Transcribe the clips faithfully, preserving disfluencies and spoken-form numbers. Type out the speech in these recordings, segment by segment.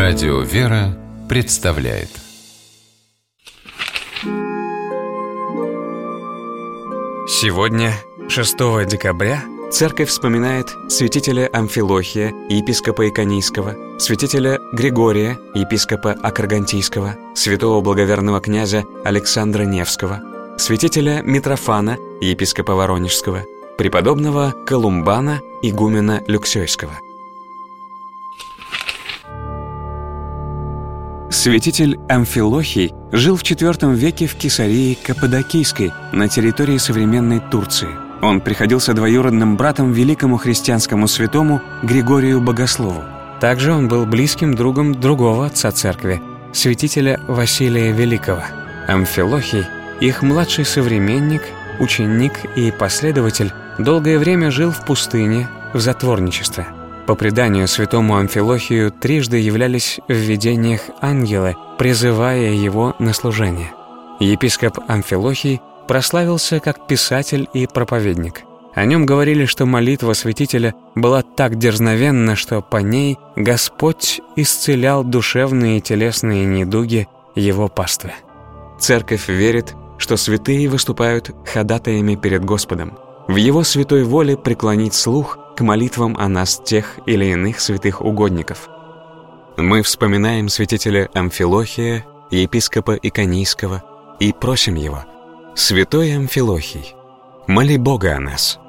Радио «Вера» представляет. Сегодня, шестого декабря, Церковь вспоминает святителя Амфилохия, епископа Иконийского, святителя Григория, епископа Акрагантийского, святого благоверного князя Александра Невского, святителя Митрофана, епископа Воронежского, преподобного Колумбана, игумена Люксойского. Святитель Амфилохий жил в четвёртом веке в Кесарии Каппадокийской на территории современной Турции. Он приходился двоюродным братом великому христианскому святому Григорию Богослову. Также он был близким другом другого отца церкви, святителя Василия Великого. Амфилохий, их младший современник, ученик и последователь, долгое время жил в пустыне в затворничестве. По преданию, святому Амфилохию трижды являлись в видениях ангелы, призывая его на служение. Епископ Амфилохий прославился как писатель и проповедник. О нем говорили, что молитва святителя была так дерзновенна, что по ней Господь исцелял душевные и телесные недуги его паствы. Церковь верит, что святые выступают ходатаями перед Господом, в Его святой воле преклонить слух к молитвам о нас тех или иных святых угодников. Мы вспоминаем святителя Амфилохия, епископа Иконийского, и просим его: «Святой Амфилохий, моли Бога о нас».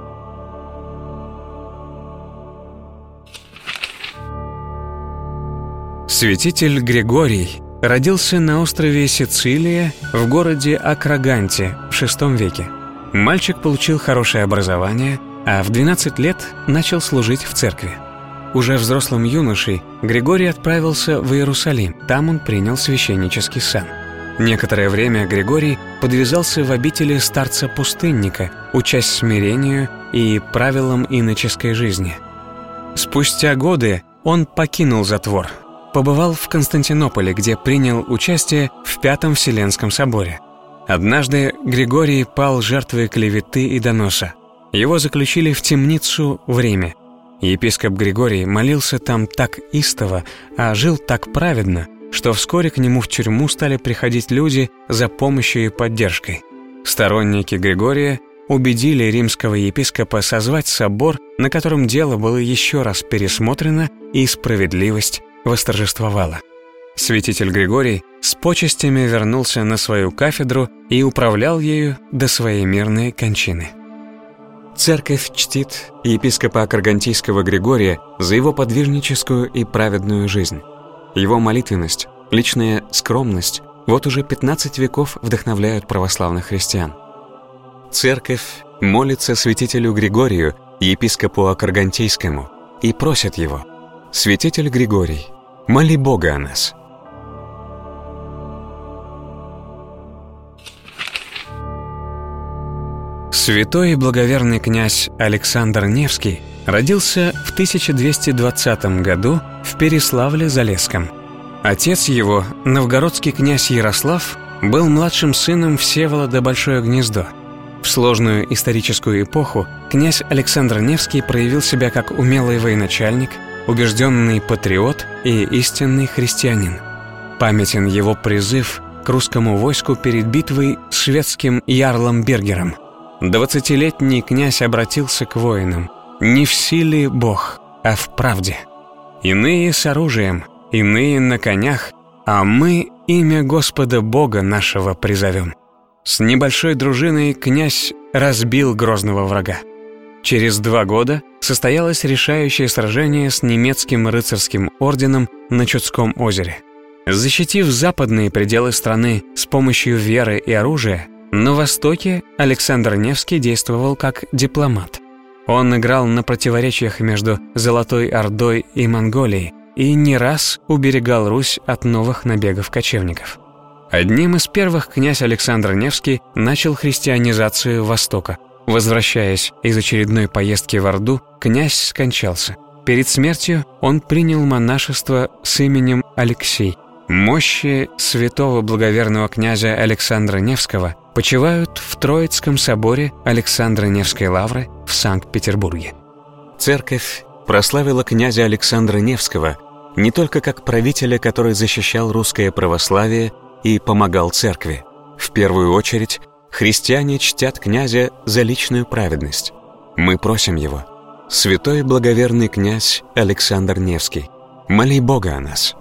Святитель Григорий родился на острове Сицилия в городе Акраганте в шестом веке. Мальчик получил хорошее образование, а в двенадцать лет начал служить в церкви. Уже взрослым юношей Григорий отправился в Иерусалим. Там он принял священнический сан. Некоторое время Григорий подвязался в обители старца-пустынника, учась смирению и правилам иноческой жизни. Спустя годы он покинул затвор, побывал в Константинополе, где принял участие в Пятом Вселенском соборе. Однажды Григорий пал жертвой клеветы и доноса. Его заключили в темницу в Риме. Епископ Григорий молился там так истово, а жил так праведно, что вскоре к нему в тюрьму стали приходить люди за помощью и поддержкой. Сторонники Григория убедили римского епископа созвать собор, на котором дело было еще раз пересмотрено и справедливость восторжествовала. Святитель Григорий с почестями вернулся на свою кафедру и управлял ею до своей мирной кончины. Церковь чтит епископа Акрагантийского Григория за его подвижническую и праведную жизнь. Его молитвенность, личная скромность вот уже пятнадцать веков вдохновляют православных христиан. Церковь молится святителю Григорию, епископу Акрагантийскому, и просит его: «Святитель Григорий, моли Бога о нас». Святой и благоверный князь Александр Невский родился в тысяча двести двадцатом году в Переславле-Залесском. Отец его, новгородский князь Ярослав, был младшим сыном Всеволода Большое Гнездо. В сложную историческую эпоху князь Александр Невский проявил себя как умелый военачальник, убежденный патриот и истинный христианин. Памятен его призыв к русскому войску перед битвой с шведским ярлом Бергером. Двадцатилетний князь обратился к воинам: «Не в силе Бог, а в правде. Иные с оружием, иные на конях, а мы имя Господа Бога нашего призовем». С небольшой дружиной князь разбил грозного врага. Через два года состоялось решающее сражение с немецким рыцарским орденом на Чудском озере. Защитив западные пределы страны с помощью веры и оружия, на Востоке Александр Невский действовал как дипломат. Он играл на противоречиях между Золотой Ордой и Монголией и не раз уберегал Русь от новых набегов кочевников. Одним из первых князь Александр Невский начал христианизацию Востока. Возвращаясь из очередной поездки в Орду, князь скончался. Перед смертью он принял монашество с именем Алексей. Мощи святого благоверного князя Александра Невского почивают в Троицком соборе Александра Невской лавры в Санкт-Петербурге. Церковь прославила князя Александра Невского не только как правителя, который защищал русское православие и помогал церкви. В первую очередь, христиане чтят князя за личную праведность. Мы просим его: святой благоверный князь Александр Невский, моли Бога о нас.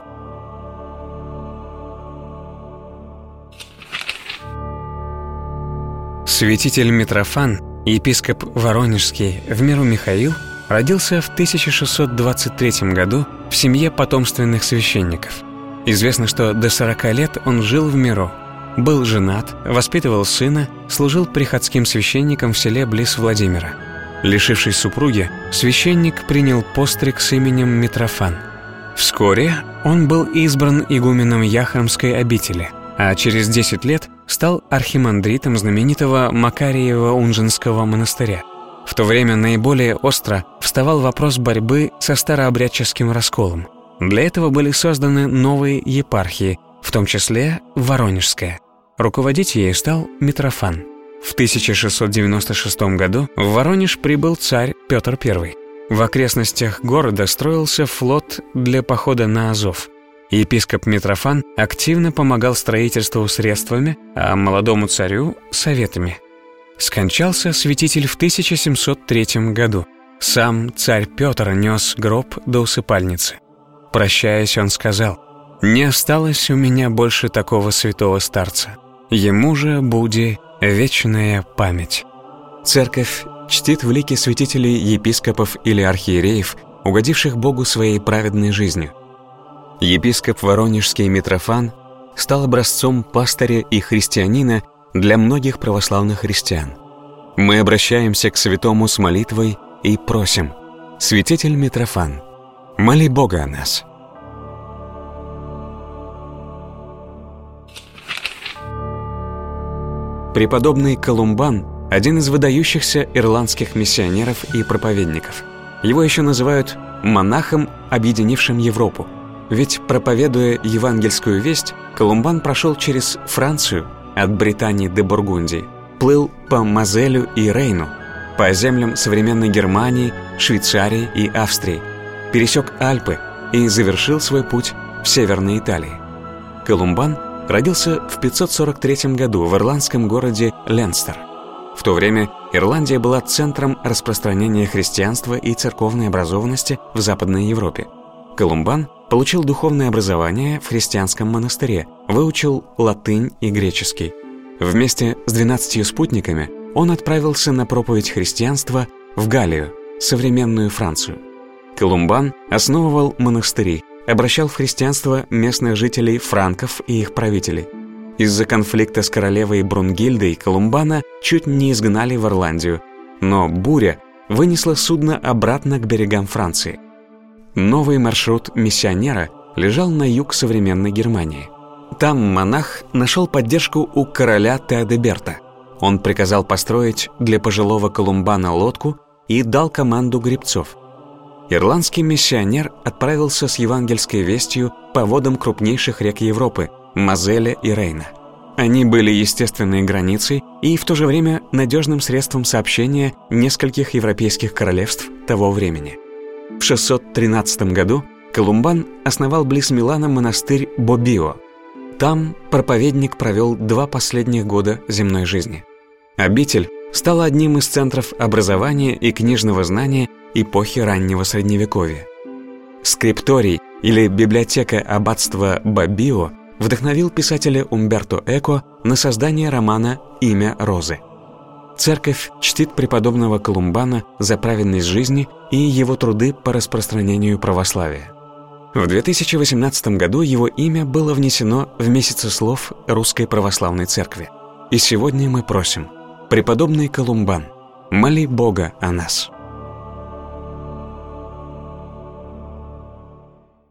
Святитель Митрофан, епископ Воронежский в миру Михаил, родился в тысяча шестьсот двадцать третьем году в семье потомственных священников. Известно, что до сорока лет он жил в миру, был женат, воспитывал сына, служил приходским священником в селе близ Владимира. Лишившись супруги, священник принял постриг с именем Митрофан. Вскоре он был избран игуменом Яхромской обители, а через десять лет стал архимандритом знаменитого Макарьево-Унжинского монастыря. В то время наиболее остро вставал вопрос борьбы со старообрядческим расколом. Для этого были созданы новые епархии, в том числе Воронежская. Руководить ею стал Митрофан. В тысяча шестьсот девяносто шестом году в Воронеж прибыл царь Петр Первый. В окрестностях города строился флот для похода на Азов. Епископ Митрофан активно помогал строительству средствами, а молодому царю – советами. Скончался святитель в тысяча семьсот третьем году. Сам царь Петр нес гроб до усыпальницы. Прощаясь, он сказал: «Не осталось у меня больше такого святого старца. Ему же буди вечная память». Церковь чтит в лике святителей епископов или архиереев, угодивших Богу своей праведной жизнью. Епископ Воронежский Митрофан стал образцом пастыря и христианина для многих православных христиан. Мы обращаемся к святому с молитвой и просим: святитель Митрофан, моли Бога о нас. Преподобный Колумбан – один из выдающихся ирландских миссионеров и проповедников. Его еще называют монахом, объединившим Европу. Ведь, проповедуя евангельскую весть, Колумбан прошел через Францию, от Британии до Бургундии, плыл по Мозелю и Рейну, по землям современной Германии, Швейцарии и Австрии, пересек Альпы и завершил свой путь в Северной Италии. Колумбан родился в пятьсот сорок третьем году в ирландском городе Ленстер. В то время Ирландия была центром распространения христианства и церковной образованности в Западной Европе. Колумбан получил духовное образование в христианском монастыре, выучил латынь и греческий. Вместе с двенадцатью спутниками он отправился на проповедь христианства в Галлию, современную Францию. Колумбан основывал монастыри, обращал в христианство местных жителей франков и их правителей. Из-за конфликта с королевой Брунгильдой Колумбана чуть не изгнали в Ирландию, но буря вынесла судно обратно к берегам Франции. Новый маршрут миссионера лежал на юг современной Германии. Там монах нашел поддержку у короля Теодеберта. Он приказал построить для пожилого Колумбана лодку и дал команду гребцов. Ирландский миссионер отправился с евангельской вестью по водам крупнейших рек Европы – Мозеля и Рейна. Они были естественной границей и в то же время надежным средством сообщения нескольких европейских королевств того времени. В шестьсот тринадцатом году Колумбан основал близ Милана монастырь Бобио. Там проповедник провел два последних года земной жизни. Обитель стала одним из центров образования и книжного знания эпохи раннего Средневековья. Скрипторий или библиотека аббатства Бобио вдохновил писателя Умберто Эко на создание романа «Имя Розы». Церковь чтит преподобного Колумбана за праведность жизни и его труды по распространению православия. В две тысячи восемнадцатом году его имя было внесено в месяцеслов Русской Православной Церкви. И сегодня мы просим: преподобный Колумбан, моли Бога о нас.